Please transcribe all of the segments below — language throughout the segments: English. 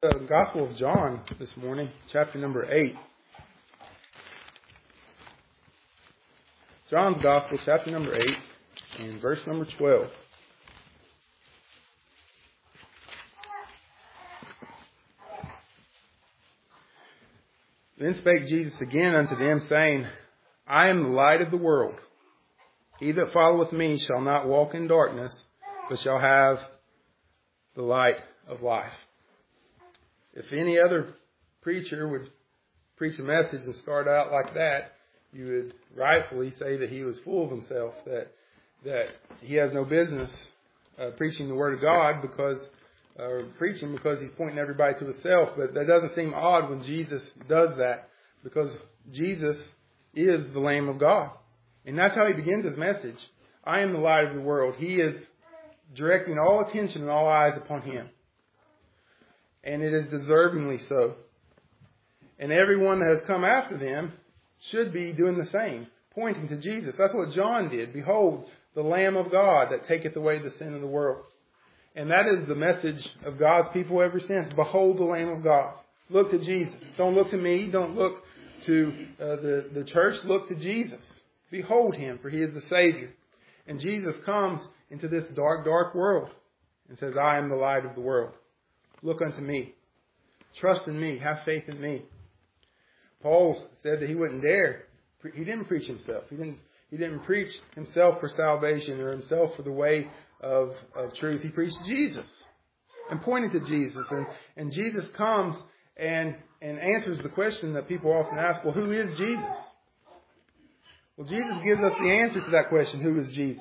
The Gospel of John this morning, chapter number 8. John's Gospel, chapter number 8, and verse number 12. Then spake Jesus again unto them, saying, I am the light of the world. He that followeth me shall not walk in darkness, but shall have the light of life. If any other preacher would preach a message and start out like that, you would rightfully say that he was full of himself, that he has no business preaching the Word of God because he's pointing everybody to himself. But that doesn't seem odd when Jesus does that, because Jesus is the Lamb of God. And that's how he begins his message. I am the light of the world. He is directing all attention and all eyes upon him. And it is deservingly so. And everyone that has come after them should be doing the same, pointing to Jesus. That's what John did. Behold, the Lamb of God that taketh away the sin of the world. And that is the message of God's people ever since. Behold the Lamb of God. Look to Jesus. Don't look to me. Don't look to the church. Look to Jesus. Behold him, for he is the Savior. And Jesus comes into this dark, dark world and says, I am the light of the world. Look unto me. Trust in me. Have faith in me. Paul said that he wouldn't dare. He didn't preach himself. He didn't preach himself for salvation or himself for the way of truth. He preached Jesus and pointed to Jesus. And Jesus comes and answers the question that people often ask, well, who is Jesus? Well, Jesus gives us the answer to that question, who is Jesus?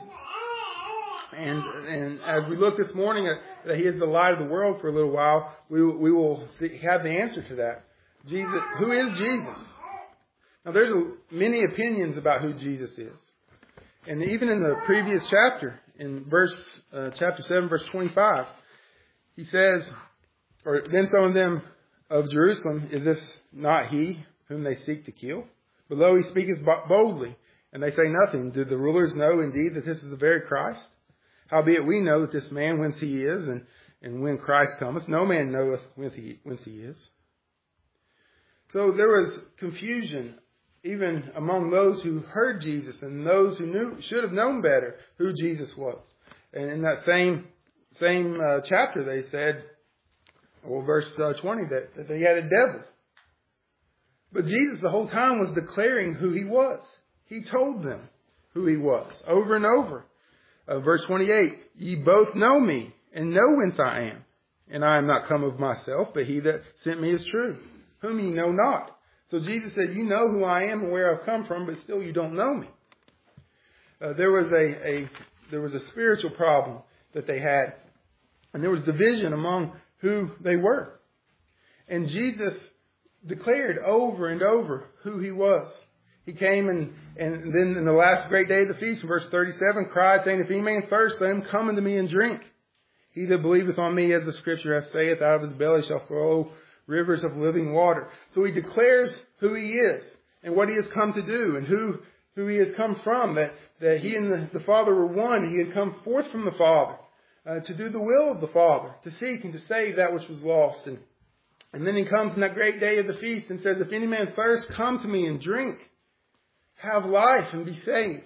And as we look this morning at that he is the light of the world for a little while, we will have the answer to that. Jesus, who is Jesus? Now there's many opinions about who Jesus is. And even in the previous chapter, in chapter 7, verse 25, he says, then some of them of Jerusalem, is this not he whom they seek to kill? But lo, he speaketh boldly, and they say nothing. Did the rulers know indeed that this is the very Christ? Howbeit we know that this man whence he is, and when Christ cometh, no man knoweth whence he is. So there was confusion even among those who heard Jesus and those who should have known better who Jesus was. And in that same chapter they said, verse 20, that he had a devil. But Jesus the whole time was declaring who he was. He told them who he was over and over. Verse 28, ye both know me, and know whence I am. And I am not come of myself, but he that sent me is true, whom ye know not. So Jesus said, you know who I am and where I've come from, but still you don't know me. There was a spiritual problem that they had, and there was division among who they were. And Jesus declared over and over who he was. He came and then in the last great day of the feast, in verse 37, cried, saying, if any man thirst, let him come unto me and drink. He that believeth on me, as the scripture hath saith, out of his belly shall flow rivers of living water. So he declares who he is and what he has come to do and who he has come from, that he and the Father were one. He had come forth from the Father to do the will of the Father, to seek and to save that which was lost. And then he comes in that great day of the feast and says, if any man thirst, come to me and drink. Have life and be saved.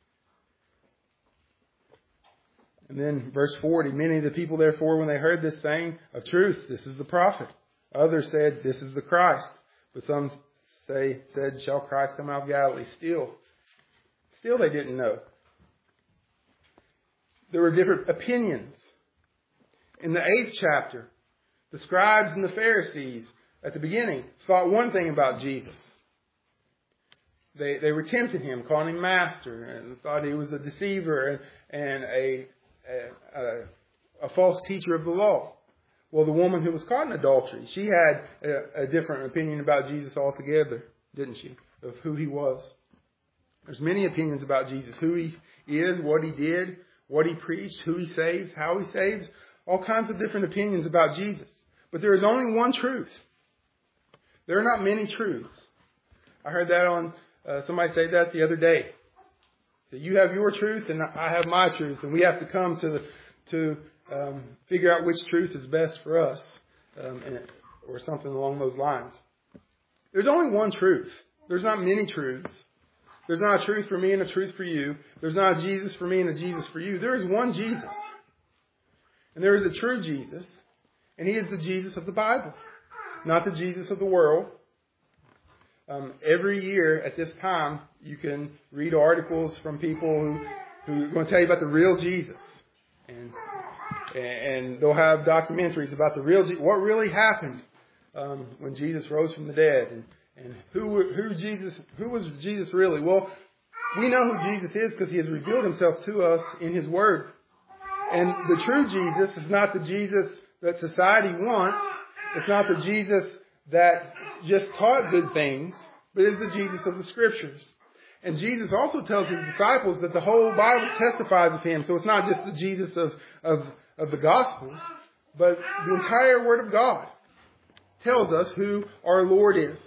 And then verse 40, many of the people therefore, when they heard this saying of truth, this is the prophet. Others said, this is the Christ. But some said, shall Christ come out of Galilee? Still they didn't know. There were different opinions. In the 8th chapter, the scribes and the Pharisees at the beginning thought one thing about Jesus. They were tempting him, calling him master, and thought he was a deceiver and a false teacher of the law. Well, the woman who was caught in adultery, she had a different opinion about Jesus altogether, didn't she? Of who he was. There's many opinions about Jesus. Who he is, what he did, what he preached, who he saves, how he saves. All kinds of different opinions about Jesus. But there is only one truth. There are not many truths. I heard that on somebody say that the other day. That you have your truth and I have my truth. And we have to come to figure out which truth is best for us. or something along those lines. There's only one truth. There's not many truths. There's not a truth for me and a truth for you. There's not a Jesus for me and a Jesus for you. There is one Jesus. And there is a true Jesus. And He is the Jesus of the Bible, not the Jesus of the world. Every year at this time, you can read articles from people who are going to tell you about the real Jesus. And they'll have documentaries about the real what really happened when Jesus rose from the dead. And who was Jesus really? Well, we know who Jesus is because He has revealed Himself to us in His Word. And the true Jesus is not the Jesus that society wants. It's not the Jesus that just taught good things, but it's the Jesus of the Scriptures. And Jesus also tells His disciples that the whole Bible testifies of Him. So it's not just the Jesus of the Gospels, but the entire Word of God tells us who our Lord is.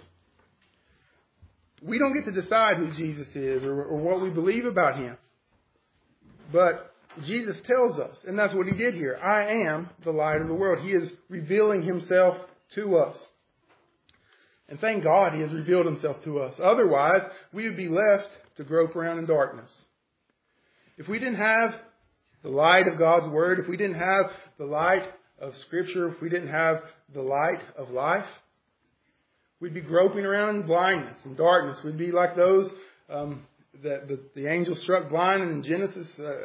We don't get to decide who Jesus is or what we believe about Him. But Jesus tells us, and that's what He did here. I am the light of the world. He is revealing Himself to us. And thank God He has revealed Himself to us. Otherwise, we would be left to grope around in darkness. If we didn't have the light of God's Word, if we didn't have the light of Scripture, if we didn't have the light of life, we'd be groping around in blindness and darkness. We'd be like those that the angel struck blind in Genesis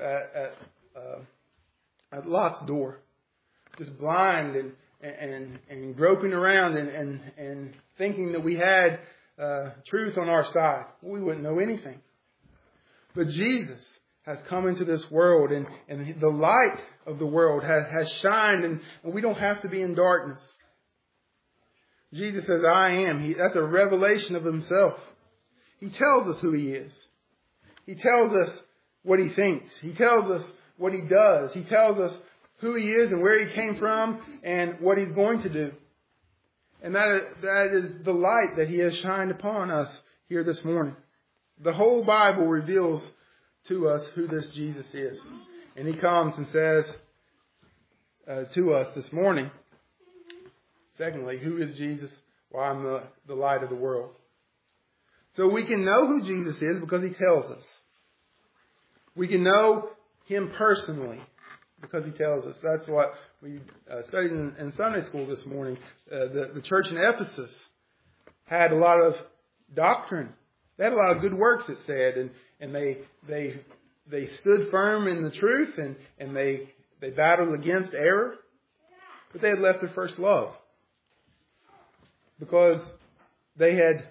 at Lot's door. Just blind and groping around and thinking that we had truth on our side. We wouldn't know anything. But Jesus has come into this world and the light of the world has shined and we don't have to be in darkness. Jesus says, I am. That's a revelation of Himself. He tells us who He is. He tells us what He thinks. He tells us what He does. He tells us who He is and where He came from and what He's going to do. And that is the light that He has shined upon us here this morning. The whole Bible reveals to us who this Jesus is. And He comes and says to us this morning, secondly, who is Jesus? Well, I'm the light of the world. So we can know who Jesus is because He tells us. We can know Him personally because He tells us. That's what we studied in Sunday school this morning. The church in Ephesus had a lot of doctrine. They had a lot of good works, it said, and they stood firm in the truth and they battled against error, but they had left their first love because they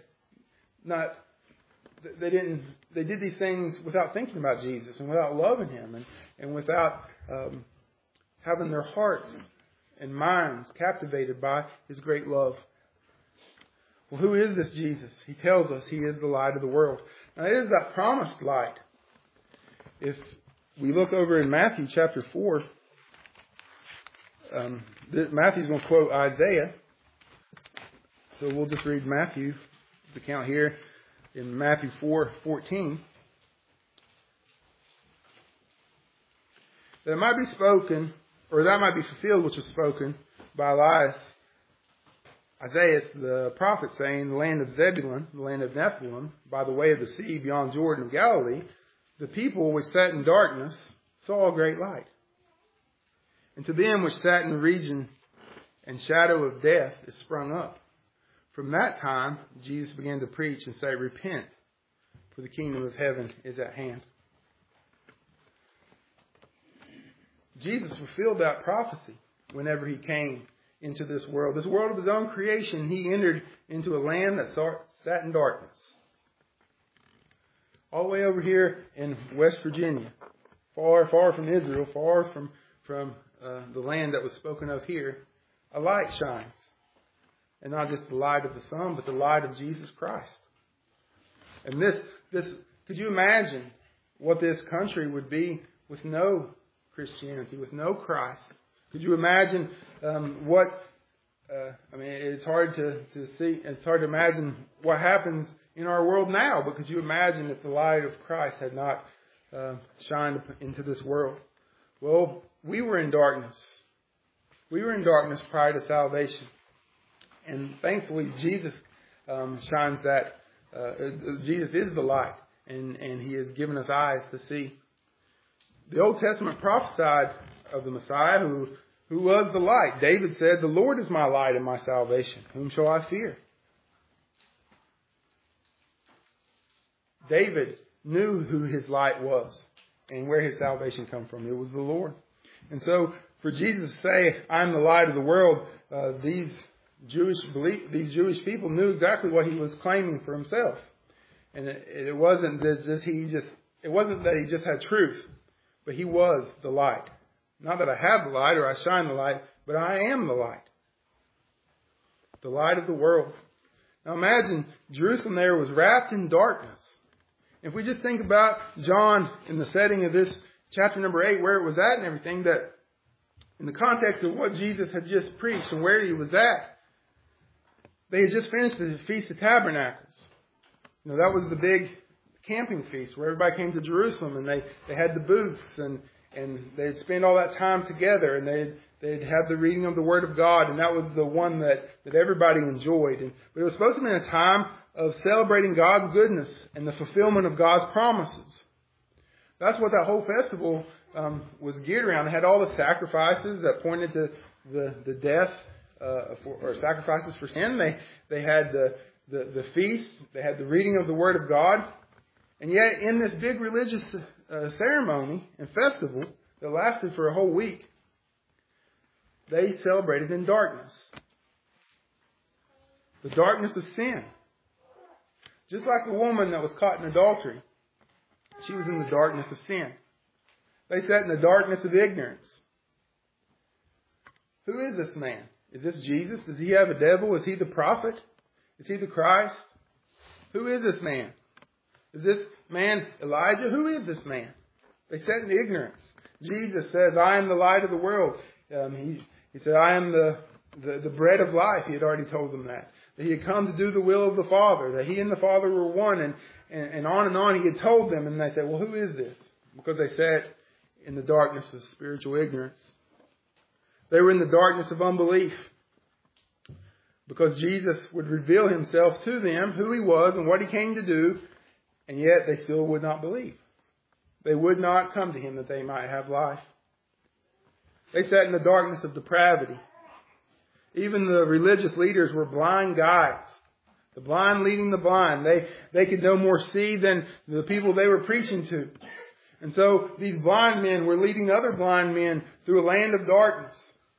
did these things without thinking about Jesus and without loving Him and without having their hearts and minds captivated by His great love. Well, who is this Jesus? He tells us He is the light of the world. Now, it is that promised light. If we look over in Matthew chapter 4, Matthew's going to quote Isaiah. So we'll just read Matthew's account here in Matthew 4:14. That it might be spoken, or that might be fulfilled, which was spoken by Isaiah, the prophet, saying, the land of Zebulun, the land of Nephilim, by the way of the sea beyond Jordan of Galilee, the people which sat in darkness saw a great light. And to them which sat in the region and shadow of death is sprung up. From that time, Jesus began to preach and say, repent, for the kingdom of heaven is at hand. Jesus fulfilled that prophecy whenever He came into this world of His own creation. He entered into a land that sat in darkness. All the way over here in West Virginia, far, far from Israel, far from the land that was spoken of here, a light shines. And not just the light of the sun, but the light of Jesus Christ. And this, could you imagine what this country would be with no Christianity, with no Christ? Could you imagine it's hard to see, it's hard to imagine what happens in our world now, but could you imagine if the light of Christ had not shined into this world? Well, we were in darkness. We were in darkness prior to salvation. And thankfully, Jesus shines that. Jesus is the light. And He has given us eyes to see. The Old Testament prophesied of the Messiah who was the light. David said, "The Lord is my light and my salvation. Whom shall I fear?" David knew who his light was and where his salvation come from. It was the Lord. And so for Jesus to say, "I'm the light of the world," these Jewish people knew exactly what He was claiming for Himself. And it wasn't that He just had truth, but He was the light. Not that I have the light or I shine the light, but I am the light. The light of the world. Now imagine Jerusalem there was wrapped in darkness. If we just think about John in the setting of this chapter number 8, where it was at and everything, that in the context of what Jesus had just preached and where He was at, they had just finished the Feast of Tabernacles. That was the big camping feast where everybody came to Jerusalem, and they had the booths, and they'd spend all that time together, and they'd have the reading of the Word of God, and that was the one that everybody enjoyed. But it was supposed to be a time of celebrating God's goodness and the fulfillment of God's promises. That's what that whole festival was geared around. They had all the sacrifices that pointed to the death or sacrifices for sin. They had the feast. They had the reading of the Word of God. And yet in this big religious ceremony and festival that lasted for a whole week, they celebrated in darkness. The darkness of sin. Just like the woman that was caught in adultery. She was in the darkness of sin. They sat in the darkness of ignorance. Who is this man? Is this Jesus? Does He have a devil? Is He the prophet? Is He the Christ? Who is this man? Is this man Elijah? Who is this man? They sat in ignorance. Jesus says, "I am the light of the world." He said, "I am the bread of life." He had already told them that He had come to do the will of the Father, that He and the Father were one, and on He had told them. And they said, "Well, who is this?" Because they sat in the darkness of spiritual ignorance. They were in the darkness of unbelief. Because Jesus would reveal Himself to them, who He was and what He came to do, and yet they still would not believe. They would not come to Him that they might have life. They sat in the darkness of depravity. Even the religious leaders were blind guides. The blind leading the blind. They could no more see than the people they were preaching to. And so these blind men were leading other blind men through a land of darkness.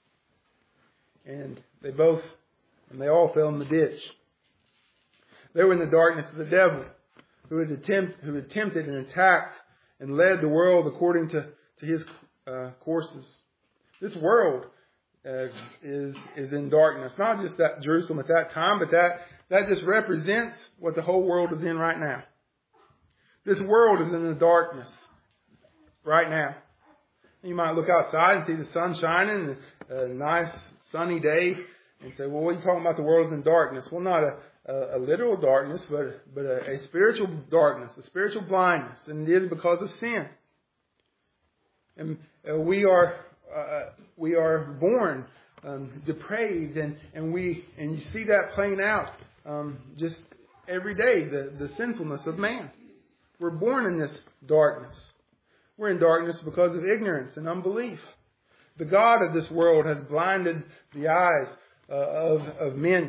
And they all fell in the ditch. They were in the darkness of the devil, who had tempted and attacked and led the world according to his courses. This world is in darkness. Not just that Jerusalem at that time, but that just represents what the whole world is in right now. This world is in the darkness right now. You might look outside and see the sun shining, a nice sunny day, and say, "Well, what are you talking about? The world is in darkness." Well, not a literal darkness, but a spiritual darkness, a spiritual blindness, and it is because of sin. And we are born depraved, and you see that playing out just every day, the sinfulness of man. We're born in this darkness. We're in darkness because of ignorance and unbelief. The god of this world has blinded the eyes of men.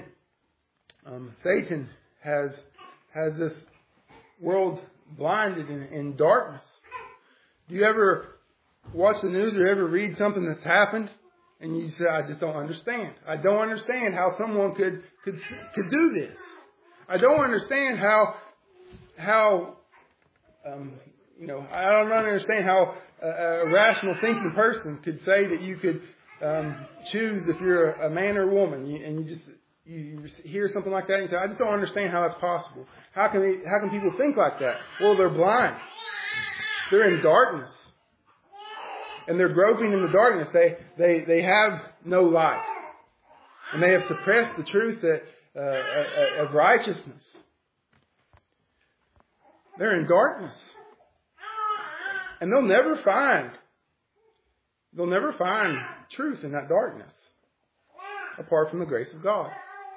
Satan has this world blinded in darkness. Do you ever watch the news or ever read something that's happened and you say, "I just don't understand. I don't understand how someone could do this. I don't understand how I don't understand how a rational thinking person could say that you could choose if you're a man or a woman, and you hear something like that and you say, "I just don't understand how that's possible. How can people think like that?" Well, they're blind. They're in darkness. And they're groping in the darkness. They have no light. And they have suppressed the truth of righteousness. They're in darkness. And they'll never find truth in that darkness. apart from the grace of God.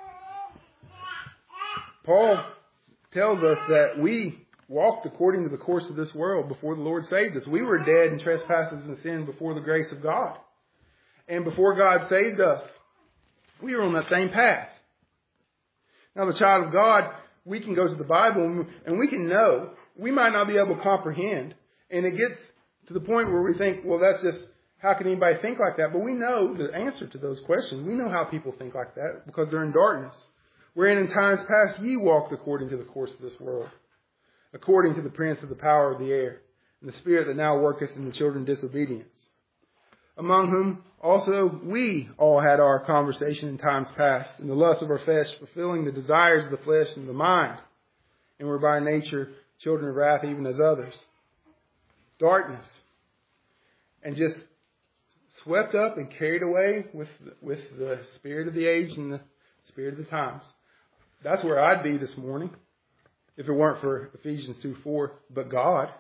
Paul tells us that we walked according to the course of this world before the Lord saved us. We were dead in trespasses and sin before the grace of God. And before God saved us, we were on that same path. Now, the child of God, we can go to the Bible and we can know. We might not be able to comprehend. And it gets to the point where we think, well, that's just, how can anybody think like that? But we know the answer to those questions. We know how people think like that because they're in darkness. Wherein in times past ye walked according to the course of this world, according to the prince of the power of the air, and the spirit that now worketh in the children of disobedience, among whom also we all had our conversation in times past, in the lust of our flesh, fulfilling the desires of the flesh and the mind, and were by nature children of wrath even as others. Darkness. And just swept up and carried away with the spirit of the age and the spirit of the times. That's where I'd be this morning if it weren't for Ephesians 2:4, but God.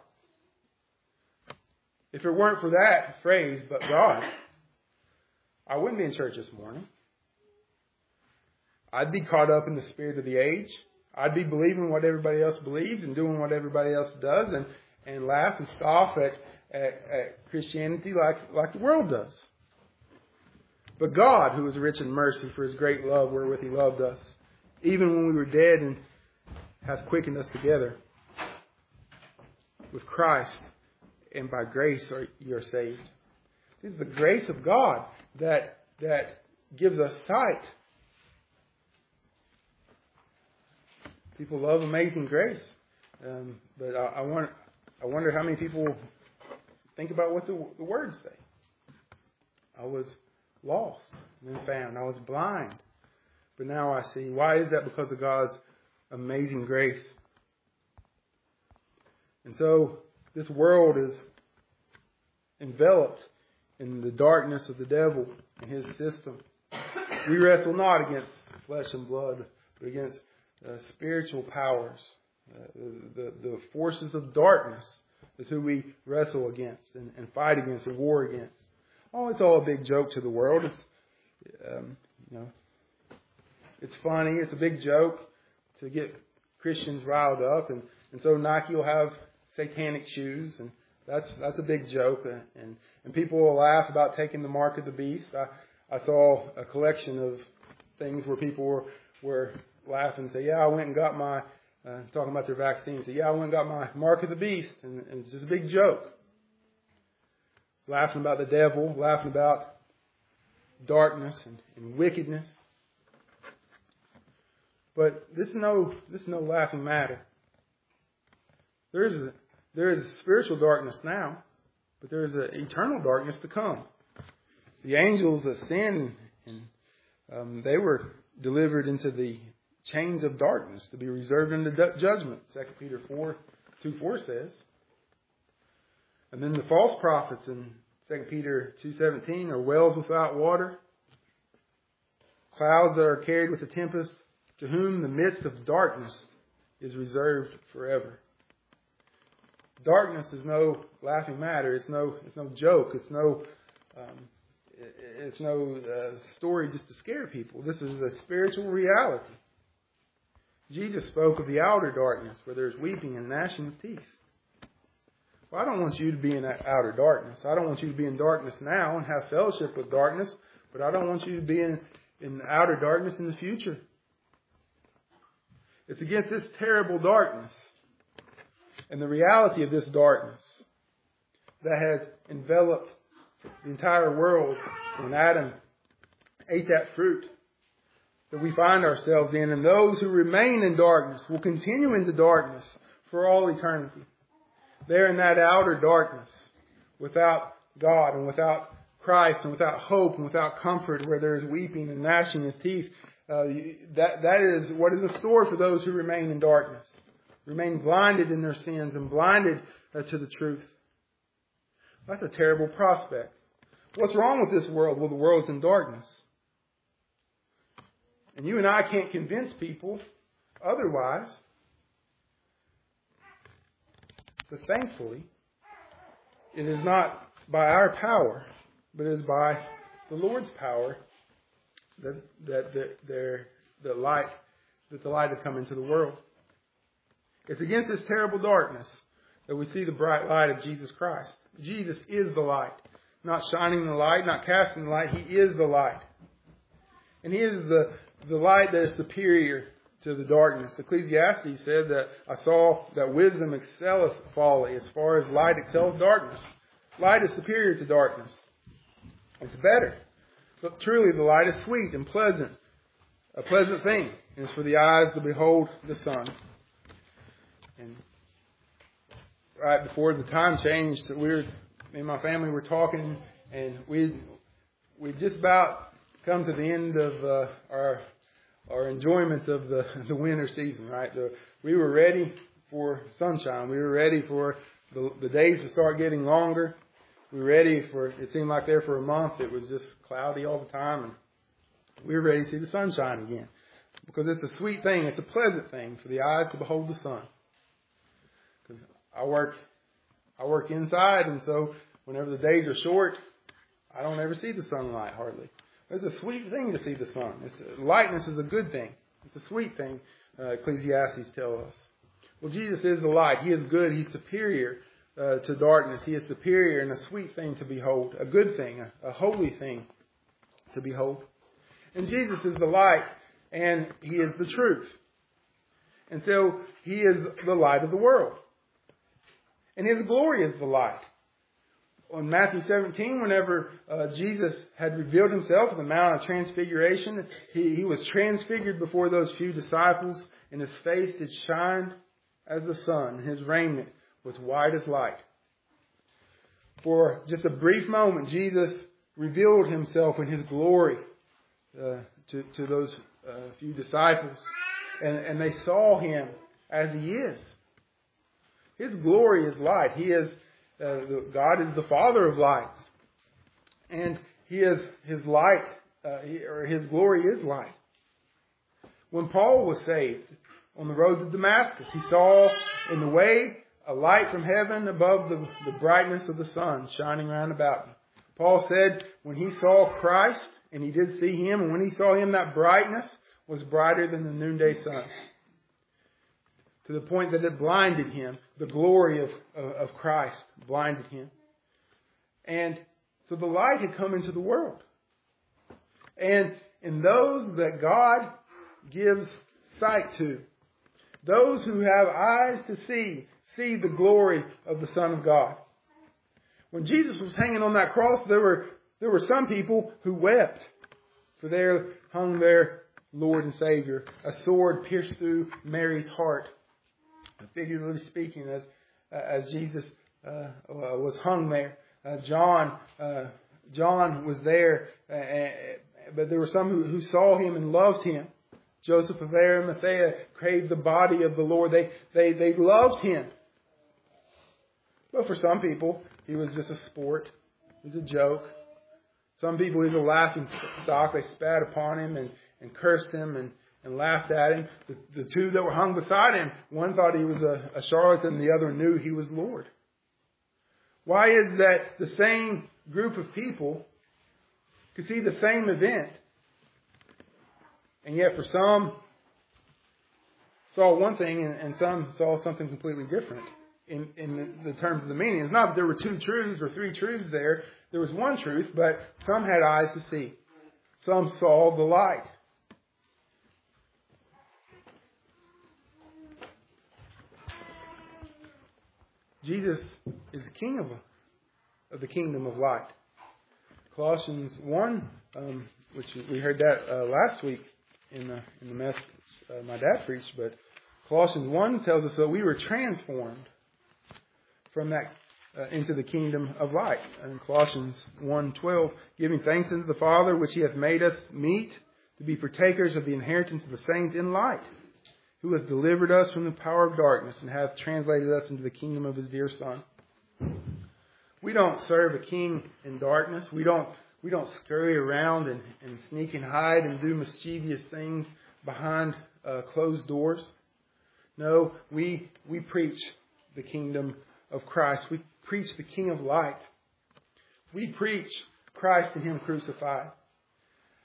If it weren't for that phrase, but God, I wouldn't be in church this morning. I'd be caught up in the spirit of the age. I'd be believing what everybody else believes and doing what everybody else does and laugh and scoff at Christianity like the world does. But God, who is rich in mercy for His great love wherewith He loved us, even when we were dead, and hath quickened us together with Christ, and by grace you are saved. This is the grace of God that gives us sight. People love Amazing Grace, but I wonder how many people think about what the words say. I was lost and then found. I was blind, but now I see. Why is that? Because of God's amazing grace. And so this world is enveloped in the darkness of the devil and his system. We wrestle not against flesh and blood, but against spiritual powers. The forces of darkness is who we wrestle against and fight against and war against. Oh, it's all a big joke to the world. It's it's funny. It's a big joke to get Christians riled up, and so Nike will have satanic shoes, and that's a big joke, and people will laugh about taking the mark of the beast. I saw a collection of things where people were laughing and say, "Yeah, I went and got my," talking about their vaccine. Say, "Yeah, I went and got my mark of the beast," and it's just a big joke. Laughing about the devil, laughing about darkness and wickedness. But this is no laughing matter. There is a spiritual darkness now, but there is an eternal darkness to come. The angels that sinned, and they were delivered into the chains of darkness to be reserved unto judgment. 2 Peter 2:4 says. And then the false prophets in 2 Peter 2:17 are wells without water, clouds that are carried with a tempest, to whom the midst of darkness is reserved forever. Darkness is no laughing matter. It's no joke. It's no story just to scare people. This is a spiritual reality. Jesus spoke of the outer darkness where there's weeping and gnashing of teeth. Well, I don't want you to be in that outer darkness. I don't want you to be in darkness now and have fellowship with darkness, but I don't want you to be in outer darkness in the future. It's against this terrible darkness and the reality of this darkness that has enveloped the entire world when Adam ate that fruit that we find ourselves in. And those who remain in darkness will continue into darkness for all eternity. They're in that outer darkness without God and without Christ and without hope and without comfort, where there is weeping and gnashing of teeth. That is what is in store for those who remain in darkness. Remain blinded in their sins and blinded to the truth. That's a terrible prospect. What's wrong with this world? Well, the world's in darkness. And you and I can't convince people otherwise. But thankfully, it is not by our power, but it is by the Lord's power that the light has come into the world. It's against this terrible darkness that we see the bright light of Jesus Christ. Jesus is the light. Not shining the light, not casting the light. He is the light. And He is the light that is superior to the darkness. Ecclesiastes said that I saw that wisdom excelleth folly as far as light excels darkness. Light is superior to darkness. It's better. But truly the light is sweet and pleasant. A pleasant thing. And it's for the eyes to behold the sun. And right before the time changed, me and my family were talking, and we just about come to the end of our enjoyment of the winter season. Right, we were ready for sunshine. We were ready for the days to start getting longer. We were ready for. It seemed like there for a month it was just cloudy all the time, and we were ready to see the sunshine again, because it's a sweet thing. It's a pleasant thing for the eyes to behold the sun. Because I work inside, and so whenever the days are short, I don't ever see the sunlight hardly. It's a sweet thing to see the sun. Lightness is a good thing. It's a sweet thing, Ecclesiastes tells us. Well, Jesus is the light. He is good. He's superior to darkness. He is superior and a sweet thing to behold, a good thing, a holy thing to behold. And Jesus is the light, and He is the truth. And so He is the light of the world. And His glory is the light. On Matthew 17, whenever Jesus had revealed Himself on the Mount of Transfiguration, He was transfigured before those few disciples, and His face did shine as the sun, and His raiment was white as light. For just a brief moment, Jesus revealed Himself in His glory to those few disciples, and they saw Him as He is. His glory is light. He is God is the Father of lights, and He is His light, or His glory is light. When Paul was saved on the road to Damascus, he saw in the way a light from heaven above the brightness of the sun shining round about him. Paul said when he saw Christ, and he did see Him, and when he saw Him, that brightness was brighter than the noonday sun, to the point that it blinded him. The glory of Christ blinded him. And so the light had come into the world. And in those that God gives sight to, those who have eyes to see the glory of the Son of God. When Jesus was hanging on that cross, there were some people who wept, for there hung their Lord and Savior. A sword pierced through Mary's heart. Figuratively speaking, as Jesus was hung there, John was there, but there were some who saw Him and loved Him. Joseph of Arimathea craved the body of the Lord. They loved Him. But for some people, He was just a sport. He was a joke. Some people, He was a laughing stock. They spat upon Him and cursed Him and laughed at Him. The two that were hung beside Him, one thought He was a charlatan, the other knew He was Lord. Why is that the same group of people could see the same event, and yet for some saw one thing and some saw something completely different in the terms of the meaning? It's not that there were two truths or three truths there. There was one truth, but some had eyes to see. Some saw the light. Jesus is King of the kingdom of light. Colossians 1, which we heard that last week in the message my dad preached, but Colossians 1 tells us that we were transformed from that into the kingdom of light. And Colossians 1:12, giving thanks unto the Father, which He hath made us meet to be partakers of the inheritance of the saints in light, who hath delivered us from the power of darkness and hath translated us into the kingdom of His dear Son. We don't serve a king in darkness. We don't scurry around and sneak and hide and do mischievous things behind closed doors. No, we preach the kingdom of Christ. We preach the King of light. We preach Christ and Him crucified.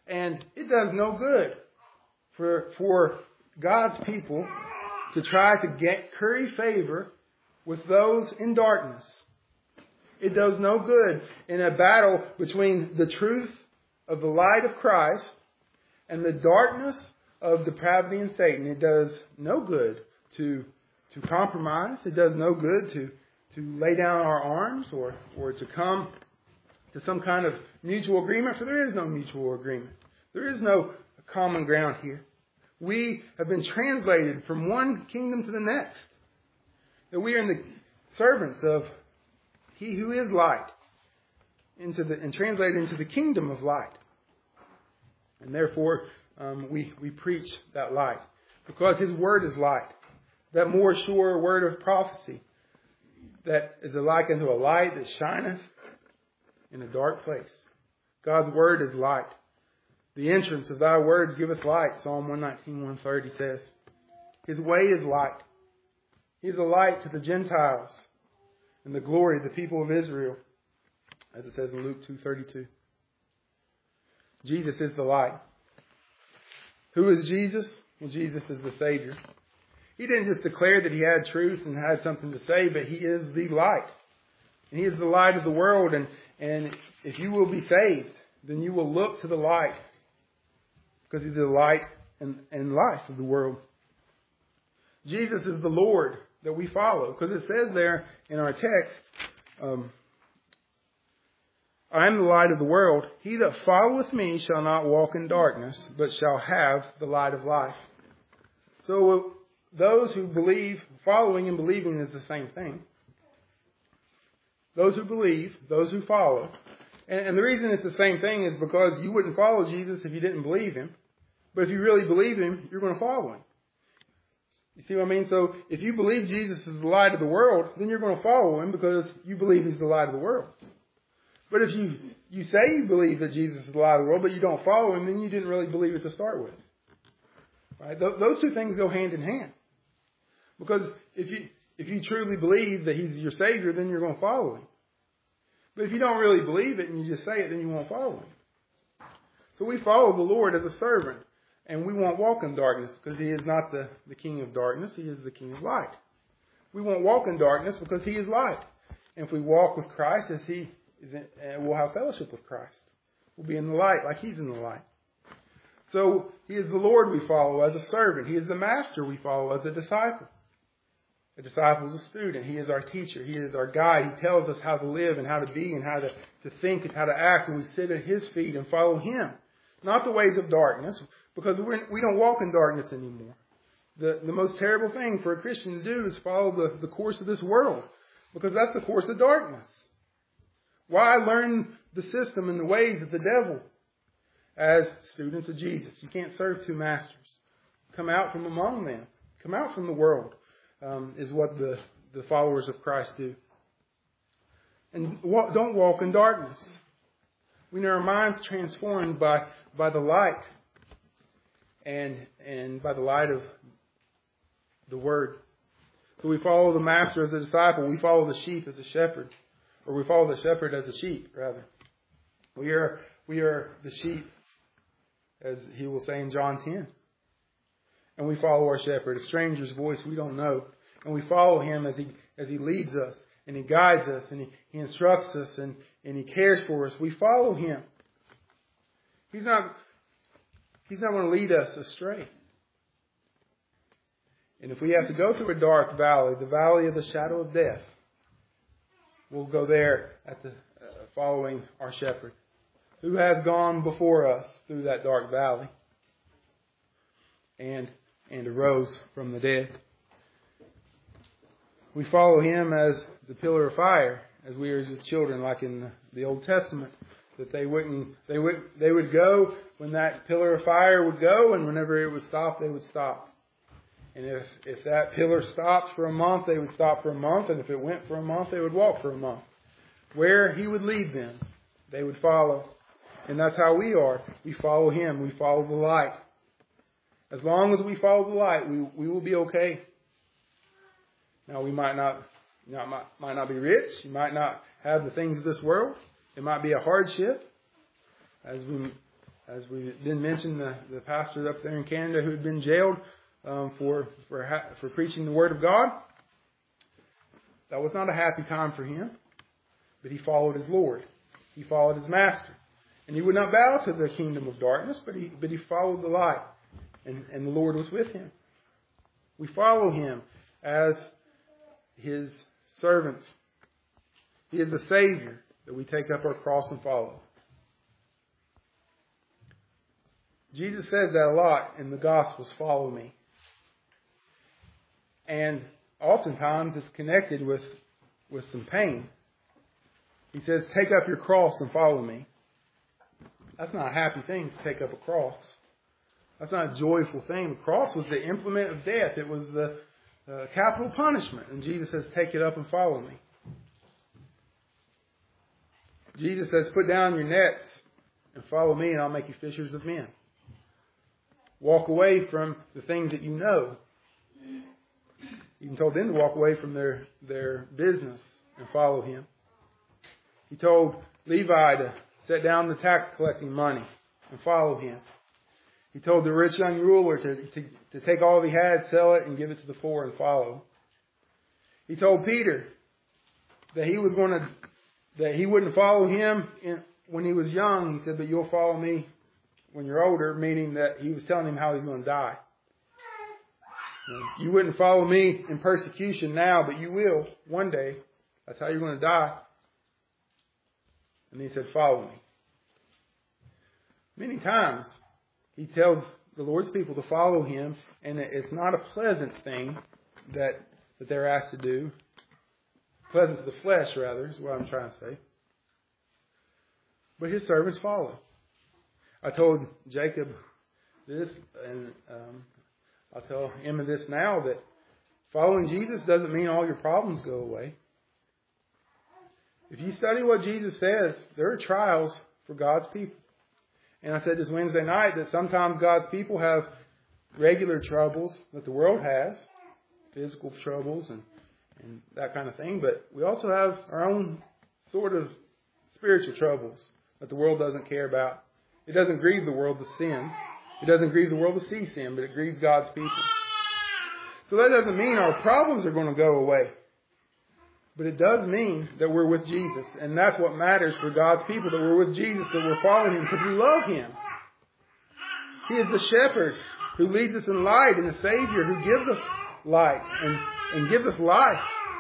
And it does no good for God's people to try to curry favor with those in darkness. It does no good in a battle between the truth of the light of Christ and the darkness of depravity and Satan. It does no good to compromise. It does no good to lay down our arms or to come to some kind of mutual agreement, for there is no mutual agreement. There is no common ground here. We have been translated from one kingdom to the next. That we are in the servants of He who is light, and translated into the kingdom of light. And therefore, we preach that light, because His word is light. That more sure word of prophecy, that is like unto a light that shineth in a dark place. God's word is light. The entrance of thy words giveth light. Psalm 119, 130 says. His way is light. He is a light to the Gentiles and the glory of the people of Israel, as it says in Luke 2:32. Jesus is the light. Who is Jesus? Well, Jesus is the Savior. He didn't just declare that He had truth and had something to say, but He is the light. And He is the light of the world. And if you will be saved, then you will look to the light, because He's the light and life of the world. Jesus is the Lord that we follow, because it says there in our text, I am the light of the world. He that followeth me shall not walk in darkness, but shall have the light of life. So those who believe, following and believing is the same thing. Those who believe, those who follow. And the reason it's the same thing is because you wouldn't follow Jesus if you didn't believe Him. But if you really believe Him, you're going to follow Him. You see what I mean? So if you believe Jesus is the light of the world, then you're going to follow Him because you believe He's the light of the world. But if you say you believe that Jesus is the light of the world, but you don't follow Him, then you didn't really believe it to start with. Right? Those two things go hand in hand. Because if you truly believe that He's your Savior, then you're going to follow Him. But if you don't really believe it and you just say it, then you won't follow Him. So we follow the Lord as a servant. And we won't walk in darkness, because He is not the King of darkness. He is the King of light. We won't walk in darkness because He is light. And if we walk with Christ as He is, we'll have fellowship with Christ. We'll be in the light like He's in the light. So He is the Lord we follow as a servant. He is the Master we follow as a disciple. A disciple is a student. He is our teacher. He is our guide. He tells us how to live and how to be and how to think and how to act. And we sit at His feet and follow Him. Not the ways of darkness, because we don't walk in darkness anymore. The most terrible thing for a Christian to do is follow the course of this world, because that's the course of darkness. Why learn the system and the ways of the devil as students of Jesus? You can't serve two masters. Come out from among them. Come out from the world. Is what the followers of Christ do. And don't walk in darkness. We need our minds transformed by the light and by the light of the Word. So we follow the Master as a disciple. We follow the sheep as a shepherd. Or we follow the shepherd as a sheep, rather. We are the sheep, as He will say in John 10. And we follow our shepherd, a stranger's voice we don't know. And we follow Him as He leads us, and He guides us, and He instructs us, and He cares for us. We follow Him. He's not going to lead us astray. And if we have to go through a dark valley, the valley of the shadow of death, we'll go there at following our shepherd, who has gone before us through that dark valley and arose from the dead. We follow Him as the pillar of fire, as we are His children, like in the Old Testament. That they would go when that pillar of fire would go, and whenever it would stop, they would stop. And if that pillar stopped for a month, they would stop for a month, and if it went for a month, they would walk for a month. Where He would lead them, they would follow. And that's how we are. We follow Him. We follow the light. As long as we follow the light, we will be okay. Now, we might not be rich. You might not have the things of this world. It might be a hardship, as as we then mentioned, the pastor up there in Canada who had been jailed for preaching the Word of God. That was not a happy time for him, but he followed his Lord. He followed his Master. And he would not bow to the kingdom of darkness, but he followed the light. And the Lord was with him. We follow him as his servants. He is the Savior that we take up our cross and follow. Jesus says that a lot in the Gospels, follow me. And oftentimes it's connected with some pain. He says, take up your cross and follow me. That's not a happy thing to take up a cross. That's not a joyful thing. The cross was the implement of death. It was the capital punishment. And Jesus says, take it up and follow me. Jesus says, put down your nets and follow me and I'll make you fishers of men. Walk away from the things that you know. He even told them to walk away from their business and follow him. He told Levi to set down the tax collecting money and follow him. He told the rich young ruler to take all he had, sell it, and give it to the poor and follow. He told Peter that he wouldn't follow him when he was young. He said, but you'll follow me when you're older, meaning that he was telling him how he's going to die. You wouldn't follow me in persecution now, but you will one day. That's how you're going to die. And he said, follow me. Many times, he tells the Lord's people to follow him, and it's not a pleasant thing that they're asked to do. Pleasant to the flesh, rather, is what I'm trying to say. But his servants follow. I told Jacob this, and I'll tell Emma this now, that following Jesus doesn't mean all your problems go away. If you study what Jesus says, there are trials for God's people. And I said this Wednesday night that sometimes God's people have regular troubles that the world has, physical troubles and that kind of thing. But we also have our own sort of spiritual troubles that the world doesn't care about. It doesn't grieve the world to sin. It doesn't grieve the world to see sin, but it grieves God's people. So that doesn't mean our problems are going to go away. But it does mean that we're with Jesus. And that's what matters for God's people, that we're with Jesus, that we're following him because we love him. He is the shepherd who leads us in light and the Savior who gives us light and gives us life.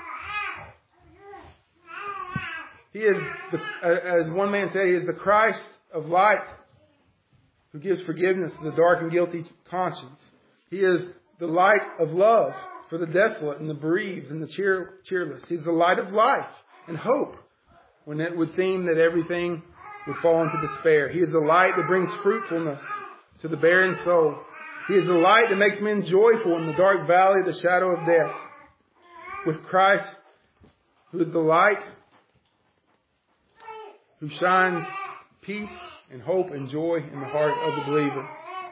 He is, as one man said, he is the Christ of light who gives forgiveness to the dark and guilty conscience. He is the light of love for the desolate and the bereaved and the cheerless. He's the light of life and hope when it would seem that everything would fall into despair. He is the light that brings fruitfulness to the barren soul. He is the light that makes men joyful in the dark valley of the shadow of death. With Christ, who is the light, who shines peace and hope and joy in the heart of the believer.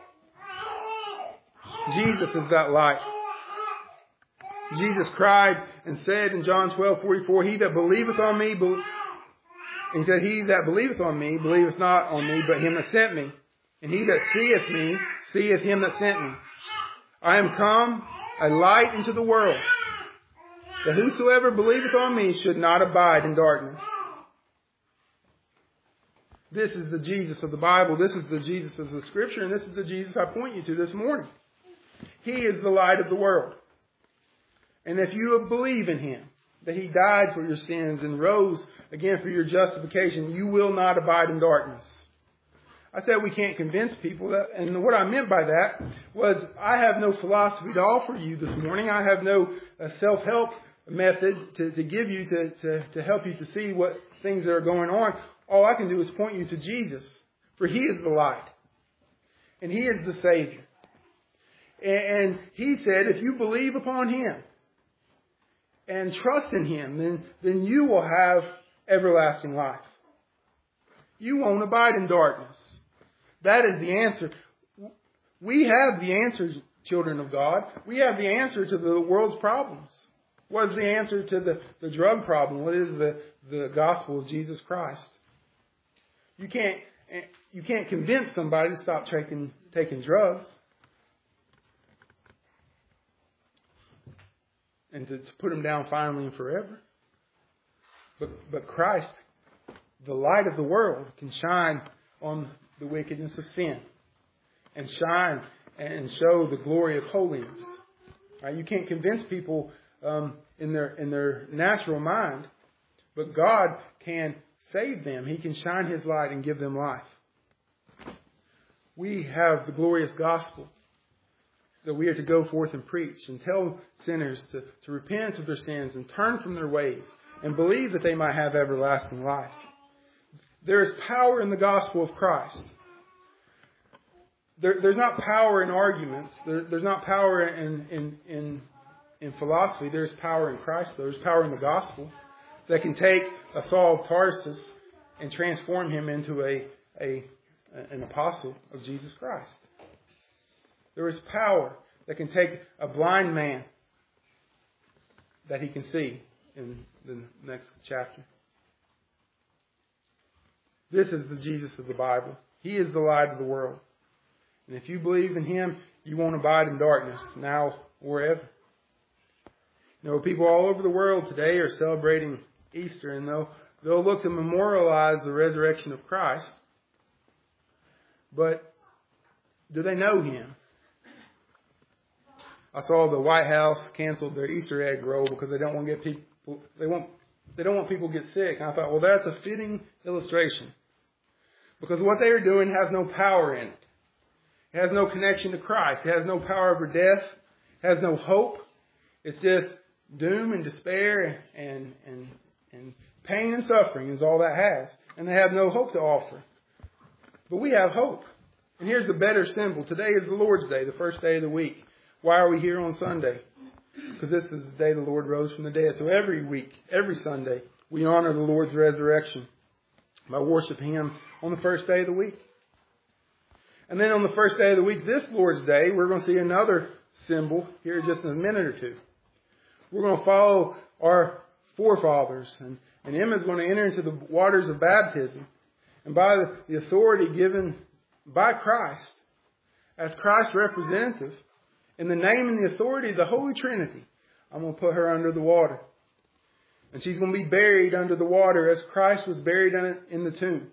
Jesus is that light. Jesus cried and said in John 12:44, he that believeth on me, he said, he that believeth on me, believeth not on me, but him that sent me. And he that seeth me, seeth him that sent me. I am come a light into the world, that whosoever believeth on me should not abide in darkness. This is the Jesus of the Bible. This is the Jesus of the Scripture. And this is the Jesus I point you to this morning. He is the light of the world. And if you believe in him, that he died for your sins and rose again for your justification, you will not abide in darkness. I said we can't convince people that, and what I meant by that was I have no philosophy to offer you this morning. I have no self-help method to give you to help you to see what things that are going on. All I can do is point you to Jesus, for he is the light and he is the Savior. And he said, if you believe upon him and trust in him, then you will have everlasting life. You won't abide in darkness. That is the answer. We have the answer, children of God. We have the answer to the world's problems. What is the answer to the drug problem? What is the gospel of Jesus Christ? You can't you can't convince somebody to stop taking drugs and to put them down finally and forever. But Christ, the light of the world, can shine on the wickedness of sin and shine and show the glory of holiness. Right? You can't convince people in their natural mind, but God can save them. He can shine His light and give them life. We have the glorious gospel that we are to go forth and preach and tell sinners to repent of their sins and turn from their ways and believe that they might have everlasting life. There is power in the gospel of Christ. There's not power in arguments. There's not power in philosophy. There's power in Christ. There's power in the gospel that can take a Saul of Tarsus and transform him into an apostle of Jesus Christ. There is power that can take a blind man that he can see in the next chapter. This is the Jesus of the Bible. He is the light of the world. And if you believe in Him, you won't abide in darkness, now or ever. You know, people all over the world today are celebrating Easter, and they'll look to memorialize the resurrection of Christ. But do they know Him? I saw the White House canceled their Easter egg roll because they don't want to get people. They don't want people to get sick. And I thought, well, that's a fitting illustration, because what they are doing has no power in it. It has no connection to Christ. It has no power over death. It has no hope. It's just doom and despair and pain and suffering is all that has. And they have no hope to offer. But we have hope. And here's the better symbol. Today is the Lord's Day, the first day of the week. Why are we here on Sunday? Because this is the day the Lord rose from the dead. So every week, every Sunday, we honor the Lord's resurrection by worshiping Him on the first day of the week. And then on the first day of the week, this Lord's Day, we're going to see another symbol here just in a minute or two. We're going to follow our forefathers. And Emma's going to enter into the waters of baptism. And by the authority given by Christ, as Christ's representative, in the name and the authority of the Holy Trinity, I'm going to put her under the water. And she's going to be buried under the water as Christ was buried in the tomb.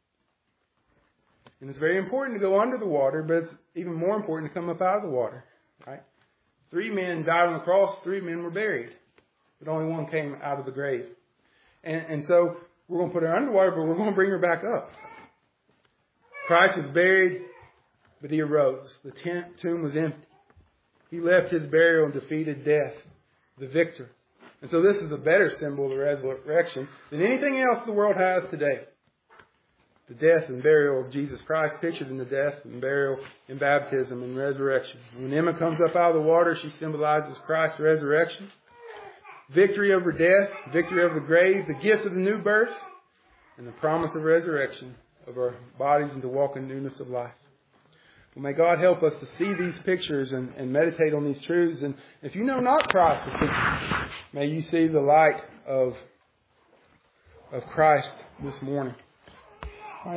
And it's very important to go under the water, but it's even more important to come up out of the water. Right? 3 men died on the cross, 3 men were buried. But only one came out of the grave. And so we're going to put her underwater, but we're going to bring her back up. Christ was buried, but He arose. The tomb was empty. He left His burial and defeated death, the victor. And so this is a better symbol of the resurrection than anything else the world has today. The death and burial of Jesus Christ, pictured in the death and burial and baptism and resurrection. When Emma comes up out of the water, she symbolizes Christ's resurrection. Victory over death, victory over the grave, the gift of the new birth, and the promise of resurrection of our bodies and to walk in newness of life. Well, may God help us to see these pictures and meditate on these truths. And if you know not Christ, may you see the light of Christ this morning.